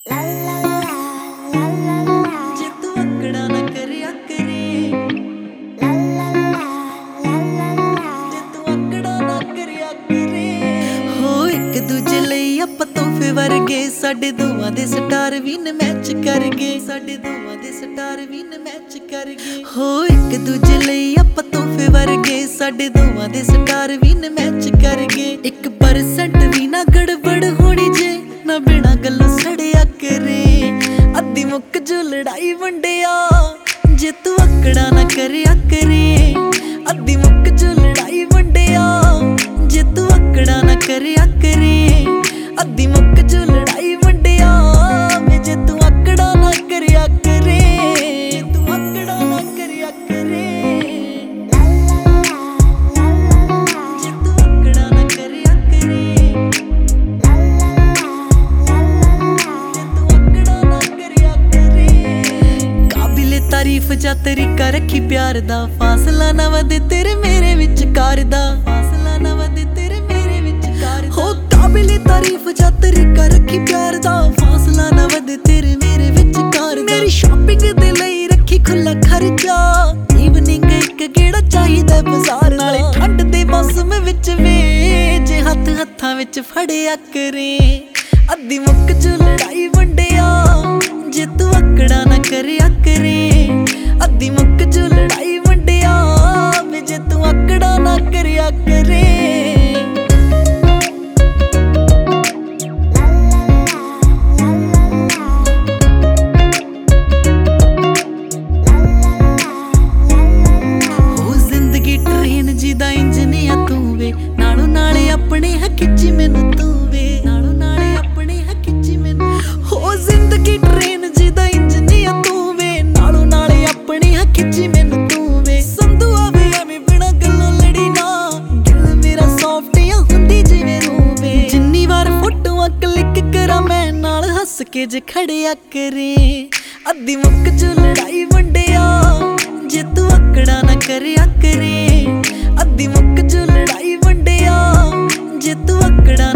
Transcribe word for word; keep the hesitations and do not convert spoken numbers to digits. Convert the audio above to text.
ला ला ला ला ला ला जे तू अकड़ा ना करिया करे ला ला ला ला ला जे तू अकड़ा ना करिया करे हो एक दूजे ਲਈ ਆਪਾਂ ਤੋਹਫੇ ਵਰਗੇ ਸਾਡੇ ਦੋਵਾਂ ਦੇ ਸਟਾਰ ਵੀ ਨ ਮੈਚ ਕਰ ਗਏ ਸਾਡੇ ਦੋਵਾਂ ਦੇ ਸਟਾਰ ਵੀ ਨ ਮੈਚ ਕਰ ਗਏ ਹੋ ਇੱਕ ਦੂਜੇ ਲਈ ਆਪਾਂ ਤੋਹਫੇ ਵਰਗੇ ਸਾਡੇ ਦੋਵਾਂ ਦੇ ਸਟਾਰ ਵੀ ਨ ਮੈਚ ਕਰ ਗਏ ਇੱਕ ਪਰਸੈਂਟ ਵੀ ਨਾ ਗੜਬੜ ਹੋਣੀ ਜੇ ਨਾ ਬਿਨਾ ਗੱਲੋਂ ਸੜਿਆ ਕਰੇ ਅੱਧੀ ਮੁੱਕ ਜੋ ਲੜਾਈ ਵੰਡਿਆ ਜੇ ਤੂੰ ਅਕੜਾ ਨਾ ਕਰਿਆ ਕਰੇ ਅੱਧੀ ਮੁੱਕ ਜੋ ਲੜਾਈ ਵੰਡਿਆ ਜੇ ਤੂੰ ਅਕੜਾ ਨਾ ਕਰਿਆ ਕਰੇ ਅੱਧੀ ਮੁੱਕ ਜੋ ਲੜਾਈ ਵੰਡਿਆ ਵੇ ਜੇ ਤੂੰ ਅਕੜਾ ਨਾ ਕਰਿਆ ਕਰੇ ਜੇ ਤੂੰ ਅਕੜਾ ਨਾ ਕਰਿਆ ਕਰੇ ਜੇ ਤੂੰ ਅਕੜਾ ਨਾ ਕਰਿਆ ਕਰੇ ਤਾਰੀਫ ਜਾਂ ਤਰੀਕਾ ਰੱਖੀ ਪਿਆਰ ਦਾ ਫਾਸਲਾ ਨਾ ਵਧੇ ਤੇਰੇ ਮੇਰੇ ਵਿਚਕਾਰ ਦਾ ਫਾਸਲਾ ਨਾ ਵਧੇ ਤੇਰੇ ਮੇਰੇ ਵਿਚਕਾਰ ਦਾ ਹੋ ਕਾਬਿਲੇ ਤਾਰੀਫ ਜਾਂ ਤਰੀਕਾ ਰੱਖੀ ਪਿਆਰ ਦਾ ਫਾਸਲਾ ਨਾ ਵਧੇ ਤੇਰੇ ਮੇਰੇ ਵਿਚਕਾਰ ਦਾ ਮੇਰੀ ਸ਼ਾਪਿੰਗ ਦੇ ਲਈ ਰੱਖੀ ਖੁੱਲਾ ਖਰਚਾ ਈਵਨਿੰਗ ਇੱਕ ਗੇੜਾ ਚਾਹੀਦਾ ਬਾਜ਼ਾਰ ਨਾਲੇ ਠੰਡ ਦੇ ਮੌਸਮ ਵਿੱਚ ਵੇ ਜੇ ਹੱਥ ਹੱਥਾਂ ਵਿੱਚ ਫੜਿਆ ਕਰੇ ਅੱਧੀ ਮੁੱਕ ਜੋ ਲੜਾਈ ਵੰਡਿਆ ਜੇ ਤੂੰ ਅਕੜਾ ਨਾ ਕਰਿਆ ਕਰੇ ਅੱਧੀ ਮੁੱਕ ਜੋ ਲੜਾਈ ਵੰਡਿਆ ਵੇ ਜੇ ਤੂੰ ਅਕੜਾ ਨਾ ਕਰਿਆ ਕਰੇ ਹੋ ਜ਼ਿੰਦਗੀ ਟ੍ਰੇਨ ਜੀ ਦਾ ਇੰਜਨ ਆ ਤੂੰ ਵੇ ਨਾਲੋਂ ਨਾਲੇ ਆਪਣੇ ਹੱਕੀ ਮੈਨੂੰ ਤੂੰ ਵੇ ਨਾਲੋਂ ਨਾਲੇ ਆਪਣੇ ਹੱਕੀ ਮੈਨੂੰ ਹੋ ਜ਼ਿੰਦਗੀ ਟ੍ਰੇਨ ਜੀ ਦਾ ਇੰਜਨ ਆ ਤੂੰ ਵੇ ਨਾਲੋਂ ਨਾਲੇ ਆਪਣੇ ਹੱਕੀ ਮੈਨੂੰ ਤੂੰ ਵੇ ਸੰਧੂ ਆਵੇ ਐਵੇਂ ਬਿਨਾ ਗੱਲੋਂ ਲੜੀ ਨਾ ਦਿਲ ਮੇਰਾ ਸੌਫਟ ਆ ਹੁੰਦੀ ਜਿਵੇਂ ਰੂਵੇ ਜਿੰਨੀ ਵਾਰ ਫੋਟੋਆਂ ਕਲਿੱਕ ਕਰਾਂ ਮੈਂ ਨਾਲ ਹੱਸ ਕੇ ਜੇ ਖੜਿਆ ਕਰੇ ਅੱਧੀ ਮੁੱਕ ਜੋ ਲੜਾਈ ਵੰਡਿਆ ਜੇ ਤੂੰ ਅਕੜਾ ਨਾ ਕਰਿਆ ਕਰੇ ਅੱਧੀ ਮੁੱਕ ਜੋ ਲੜਾਈ ਵੰਡਿਆ ਜੇ ਤੂੰ ਅਕੜਾ